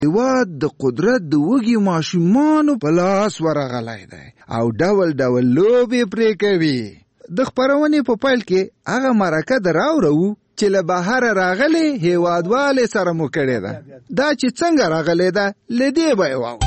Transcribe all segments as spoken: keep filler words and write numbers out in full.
هیواد د قدرت د وږي ماشومانو په لاس ورغلی دی او ډول ډول لوبې پرې کوي. د خپرونې په پیل کې هغه مرکه د راوړو چې له بهره راغلی هیوادوالې سره مو کړې ده. دا چې څنګه راغلی ده له دې به یې واورو.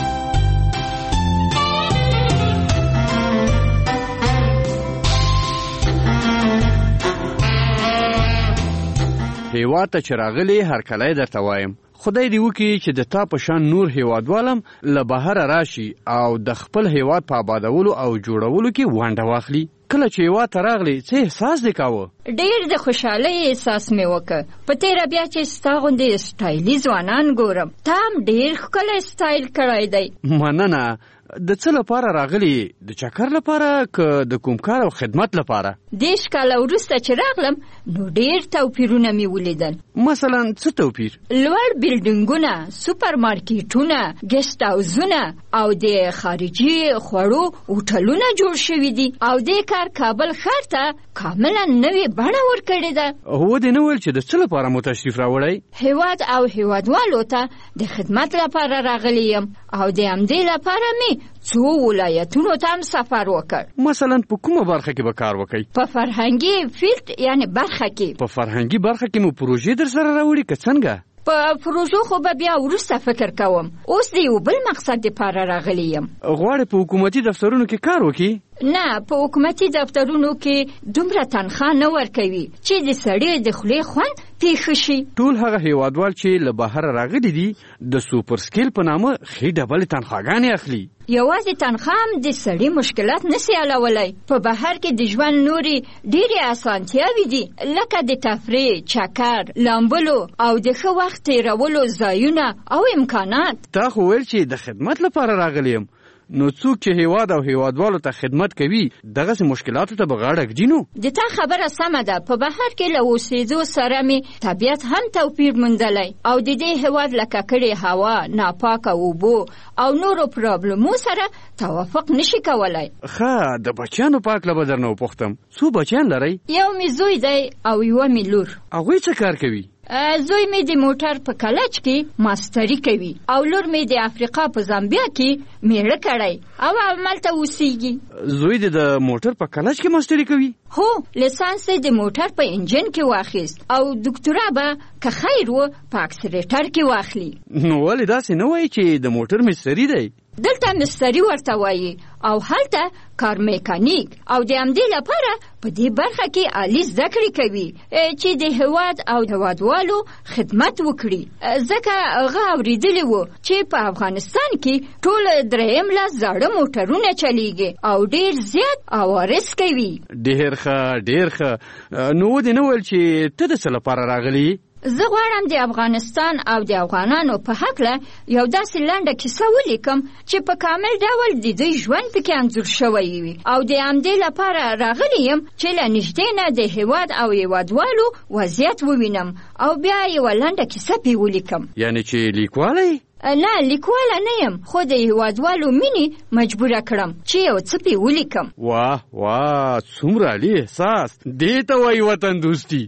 هیواد ته چې راغلی هرکلی درته وایم. خدای دې وکړي چې د تا په شان نور هیوادوالم له بهره راشي او د خپل هیواد په آبادولو او جوړولو کې ونډه واخلي. کله چې هیواد ته راغلی څه احساس دې کاوه؟ ډېر د خوشحالۍ احساس مې وکړ. په تېره بیا چې ستا غوندې سټایلي ځوانان ګورم. تا هم ډېر ښکلی سټایل کړی دی. مننه. د څه لپاره راغلی؟ د چکر لپاره که د کوم کار او خدمت لپاره؟ دېرش کاله وروسته چې راغلم نو ډېر توپیرونه مې ولیدل. مثلا څه توپیر؟ لوړ بلډینګونه، سوپر مارکیټونه، ګیسټ هاوزونه او د خارجي خوړو هوټلونه جوړ شوي دي او دې کار کابل ښار ته کاملا نوې بڼه ورکړې ده. هو دې نه ویل چې د څه لپاره مو تشریف راوړی؟ هیواد او هیوادوالو ته د خدمت لپاره راغلی یم او د همدې لپاره مې څو ولایتونو ته هم سفر وکړ. مثلا په کومه برخه کې به کار وکړئ؟ په فرهنګي فیلډ یعنی برخه کې. په فرهنګي برخه کې مو پروژې در سره راوړي که څنګه؟ په پروژو خو به بیا وروسته فکر کوم. اوس د یو بل مقصد دپاره راغلی یم. غواړې په حکومتي دفترونو کې کار وکړي؟ نه، په حکومتي دفترونو کې دومره تنخواه نه ورکوي چې د سړي د خولې خوند پیښ شي. ټول هغه هیوادوال چې له بهره راغلي دي د سوپر سکیل په نامه ښې ډبلې تنخواګانې اخلي. یوازې تنخواه هم د سړي مشکلات نسي حلولی. په بهر کې د ژوند نورې ډېرې اسانتیاوې دي لکه د تفریح، چکر، لامبلو او د ښه وخت تېرولو ځایونه او امکانات. تا خو ویل چې د خدمت لپاره راغلی یم. نو څوک چې هیواد او هیوادوالو ته خدمت کوي دغسې مشکلاتو ته به غاړه ږدي. نو د تا خبره سمه ده. په بهر کې له اوسېدو سره مې طبیعت هم توپیر موندلی او د دې هیواد له ککړې هوا، ناپاکه اوبو او نورو پرابلمو سره توافق نشي کولی. ښه، د بچیانو په هکله به درنه وپوښتم. څو بچیان لرئ؟ یو مې زوی دی او یوه مې لور. هغوی څه کار کوي؟ زوی مې د موټر په کلچ کې ماستري کوي او لور مې د افریقا په زامبیا کې میړه کړی او همالته اوسیږي. زوی دې د موټر په کلچ کې ماستري کوي؟ هو، لیسانس د موټر په انجن کې واخیست او دکتورا به که خیر و په اکسلیټر کې واخلي. نو ولې داسې نه وایي چې د موټر مستري دی؟ دلته مستري ورته وایي او هلته کار میکانیک او د همدې لپاره په دې برخه کې عالي زده کړې کوي چې د هیواد او هیوادوالو خدمت وکړي. ځکه هغه اورېدلی و چې په افغانستان کې ټول دریم لاس زاړه موټرونه چلیږي او ډېر زیات عوارض کوي. ډېر ښه، ډېر ښه. نو ودې نه ویل چې ته د څه لپاره راغلی؟ زه غواړم د افغانستان او د افغانانو په هکله یو داسې لنډه کیسه ولیکم چې په کامل ډول د دوی ژوند پکې انځور شوی وي او د همدې لپاره راغلی یم چې له نږدې نه د هیواد او هیوادوالو وضعیت ووینم او بیا یوه لنډه کیسه پې ولیکم. یعنې چې لیکوالی؟ نه، لیکواله نه یم، خو د هیوادوالو مینې مجبوره کړم چې یو څه پې ولیکم. واه واه، څومره عالي احساس. دې ته وایي وطن دوستي.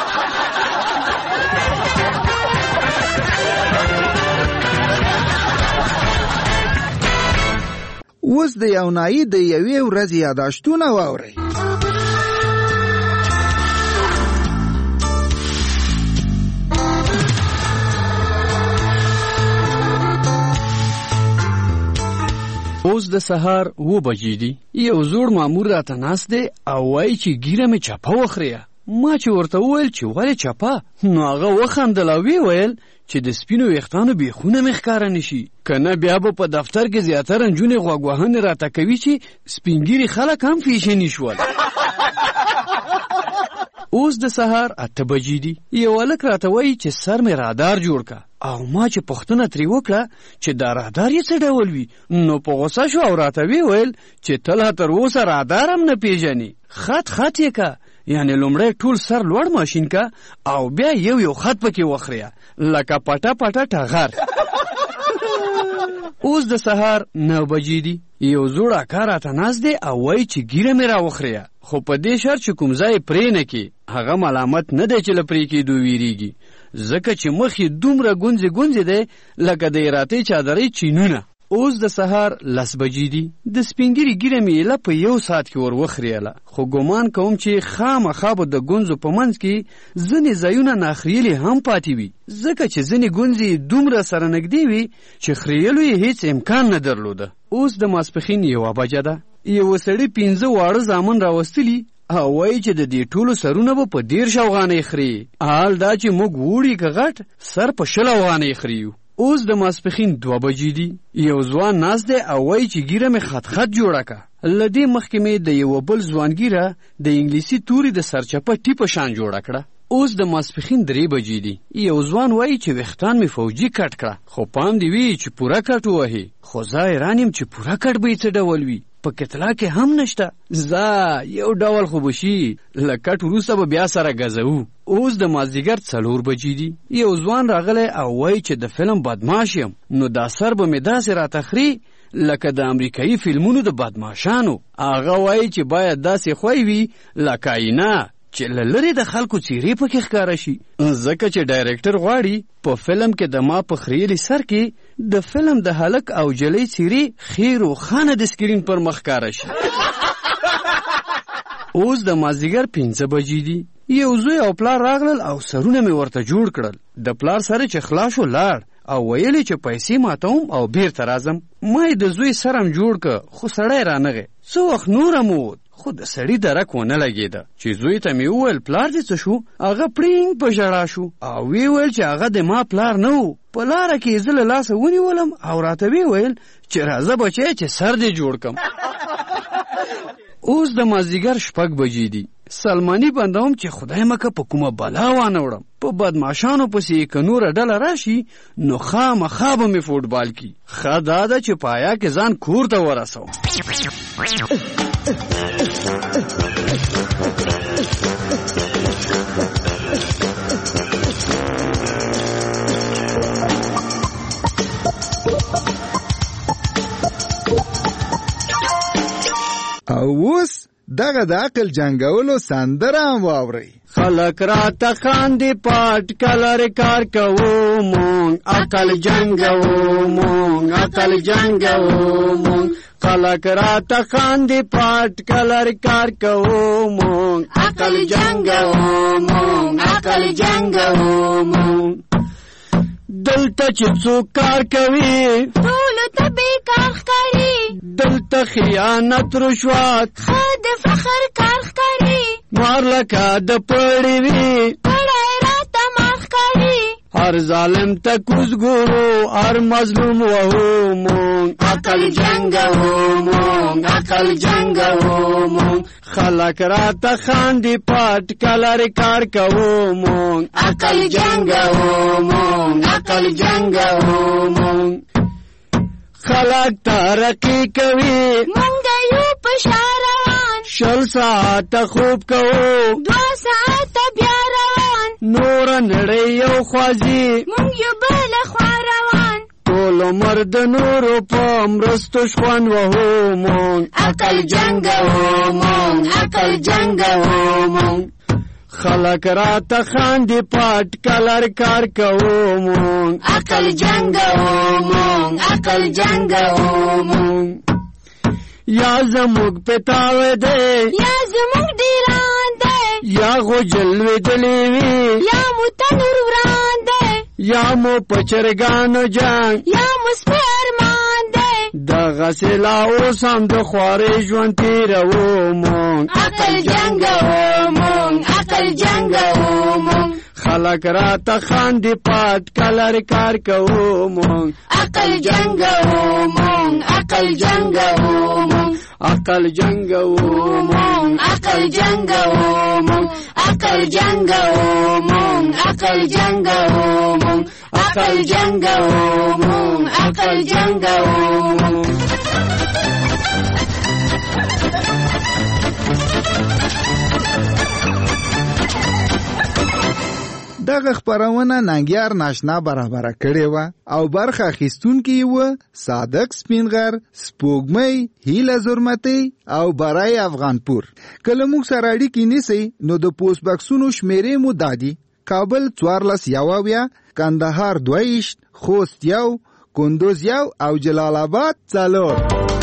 اوس د یو نایي د یوې ورځې یاداشتونه واورئ. اوس د سهار اوه بجې دي. یو زوړ مامور راته ناست دی او وایي چې ګیره مې چپه وخریه. ما چې ورته وویل چې ولې چپه، نو هغه وخندل او ویې ویل چې د سپینو ویښتانو بیخونه مې ښکاره نشي، که نه بیا به په دفتر کې زیاتره نجونې غوږ وهنې راته کوي چې سپینګیري خلک هم فیشني شول. اوس د سهار اته بجې دي. یو هلک راته وایي چې سر مې رادار جوړ که او ما چې پوښتنه ترې وکړه چې دا رادار یې څه ډول وي، نو په غوسه شو او راته ویې ویل چې ته لا تر اوسه رادار هم نه پېژنې. خط خط یې که، یعنی لومړی ټول سر لوړ ماشین که او بیا یو یو خط پکې وخریه لکه پټه پټه ټغر. اوس د سهار نو بجې دي. یو زوړ اکا راته ناست دی او وایي چې ګیره مې راوخریه، خو په دې شرط چې کوم ځای پرې نه کړي. هغه ملامت نه دی چې له پرې کېدو ویریږي، ځکه چې مخ یې دومره ګونځې ګونځې دی لکه د ایراتۍ چادرۍ چینونه. اوس د سهار لس بجې دي. د سپینګیري ګیره مې ایله په یو ساعت کې ور وخریاله، خو ګمان کوم چې خامخا به د ګونځو په منځ کې ځینې ځایونه ناخریلې هم پاتې وي، ځکه چې ځینې ګونځې دومره سره نږدې وي چې خریلو یې هیڅ امکان نه درلوده. اوس د ماسپښین یوه بجه ده. یوه سړي پنځه واړه زامن راوستلي او وایي چې د دې ټولو سرونه به په دېرش افغانۍ خري. حال دا چې موږ وړي که غټ سر په شل افغانۍ خریو. اوس د ماسپښین دوه بجې دي. یو ځوان ناست دی او وایي چې ګیره مې خط خط جوړه که. له دې مخکې مې د یوه بل ځوان ګیره د انګلیسي توري د سرچپه ټیپه شان جوړه کړه. اوس د ماسپښین درې بجې دي. یو ځوان وایي چې ویښتان مې فوجي کټ کړه، خو پام دې وي چې پوره کټ ووهي. خو زه حیران یم چې پوره کټ به یې څه ډول وي، په کتلا کې هم نشته. زه یو ډول خو به شي، له کټ وروسته به بیا سره ګزوو. اوس د مازدیګر څلور بجې دي. یو ځوان راغلی او وایي چې د فلم بدماش یم، نو دا سر به مې داسې راته خري لکه د امریکایي فلمونو د بدماشانو. هغه وایي چې باید داسې خوی وي لکه آینه چې له لرې د خلکو څیرې پکې ښکاره شي، ځکه چې ډایرکټر غواړي په فلم کې د ما په خریلي سر کې د فلم د هلک او جلۍ څیرې ښې روښانه د سکرین پر مخ ښکاره شي. اوس د مازدیګر پنځه بجې دي. یو زوی او پلار راغلل او سرونه مې ورته جوړ کړل. د پلار سره چې خلاص شو لاړ او ویلې چې پیسې ماتوم او بیرته راځم. ما یې د زوی سر هم جوړ که، خو سړی رانغی. څه وخت نور هم ووت، خو د سړي درک ونه لګېده. چې زوی ته مې وویل پلار دې څه شو، هغه پړینګ په ژړا شو او وی ویل چې هغه د ما پلار نه و. په لاره کې زه له لاسه ونیولم او راته وی ویل چې راځه بچی چې سر دې جوړ کم. اوس د مازدیګر شپږ بجې دي. سلماني بندوم چې خدای مکه په کومه بلا وانه وړم. په بدماشانو پسې که نوره ډله راشي نو خامخا به مې فوټبال کی. ښه دا ده چې پایا کې ځان کور ته ورسوم. او اوس دغه د عقل جنگولو سندره هم واورئ. خلق راته خاندي پاټ کلر کار کوو مونږ، عقل جنگوو مونږ، عقل جنگوو مونږ. خلق راته خاندي پاټ کلر کار کوو مونږ، عقل جنگوو مونږ، عقل جنگوو مونږ. دلته چې څوک کار کوي ټولو ته بیکار ښکاري، دلته خیانت رشوت ښه د فخر کار ښکاري. مار لکه د پړی وي پړی راته مار ښکاري. هر ظالم ته کوز ګورو، هر مظلوم وهو مونږ، عقل جنگوو مونږ، عقل جنگوو مونږ. خلق راته خاندي پاټ کلر کار کوو مونږ، عقل جنگوو مونږ، عقل جنگوو مونږ. خلق ترقی کوي مونږ یو په شا روان، شل ساعته خوب کوو، دوه ساعته بیا روان. نوره نړۍ یو خوځي مونږ یو بله خوا روان. ټول عمر د نورو په مرستو شخوند وهو مونږ، عقل جنگوو مونږ، عقل جنگوو مونږ. خلق راته خاندي پاټ کلر کار کوو مونږ، عقل جنگوو مونږ، عقل جنگوو مونږ. یا زموږ پتاوی دی یا زموږ ډیران دی، یا غو جلوېدلې وي یا مو تنور وران دی، یا مو په چرګانو جنګ، یا مو سپی ارمان دی. دغسې لا اوس هم د خوارۍ ژوند تېروو مونږ، عقل جنگوو مونږ، عقل جنگوو مونږ. خلق راته خاندي پاټ کلر کار کوو مونږ، عقل جنگوو مونږ، عقل جنگوو مونږ. عقل جنگوو مونږ، عقل جنگوو مونږ، عقل جنگوو مونږ، عقل جنگوو مونږ، عقل جنگوو مونږ، عقل جنگوو مونږ. دغه خپرونه ننګیار ناشنا برابره کړې وه او برخه اخیستونکي یې وه صادق سپینغر، سپوږمۍ، هیله زرمتۍ او برای افغانپور. که له موږ سره اړیکې نیسئ نو د پوسټ بکسونو شمیرې مو دا دي: کابل څوارلس یوویا، کندهار دویشت، خوست یو، کندوز یو او جلال آباد څلور.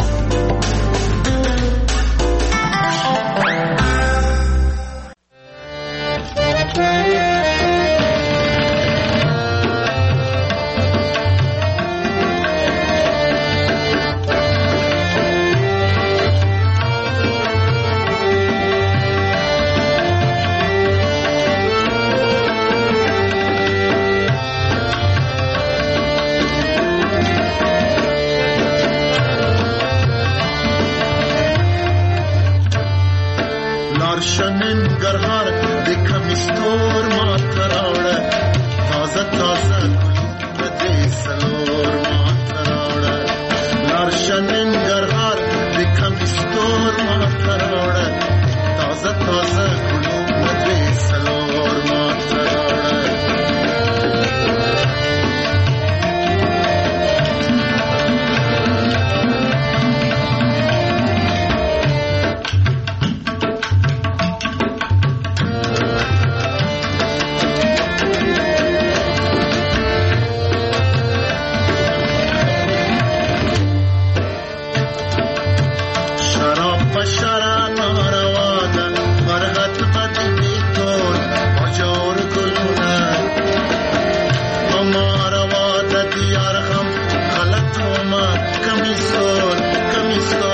ننګرهار د کمیستور ماته راوړه، تازه تازه ګلونه دې سلور ماته راوړه. لاړ شه ننګرهار د کمیستور ماته راوړه، تازه تازه ګلونه دې سلور ماته راوړه. Kamistor, kamistor